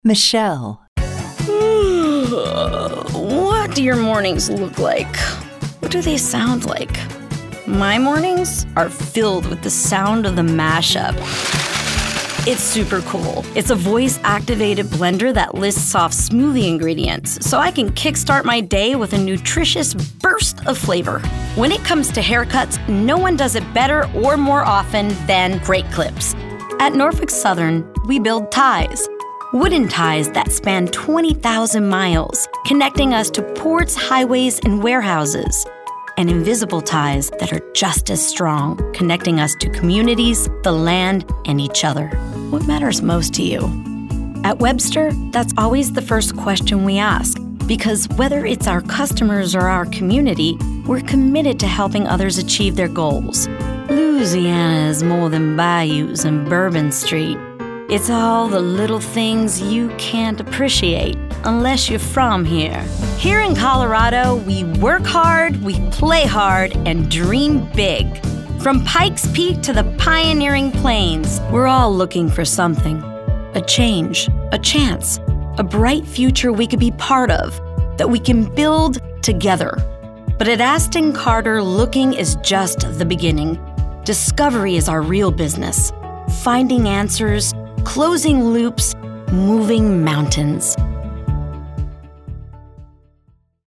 Michelle. What do your mornings look like? What do they sound like? My mornings are filled with the sound of the mashup. It's super cool. It's a voice-activated blender that lists off smoothie ingredients, so I can kickstart my day with a nutritious burst of flavor. When it comes to haircuts, no one does it better or more often than Great Clips. At Norfolk Southern, we build ties. Wooden ties that span 20,000 miles, connecting us to ports, highways, and warehouses. And invisible ties that are just as strong, connecting us to communities, the land, and each other. What matters most to you? At Webster, that's always the first question we ask, because whether it's our customers or our community, we're committed to helping others achieve their goals. Louisiana is more than bayous and Bourbon Street. It's all the little things you can't appreciate unless you're from here. Here in Colorado, we work hard, we play hard, and dream big. From Pikes Peak to the pioneering plains, we're all looking for something. A change, a chance, a bright future we could be part of, that we can build together. But at Aston Carter, looking is just the beginning. Discovery is our real business. Finding answers, closing loops, moving mountains.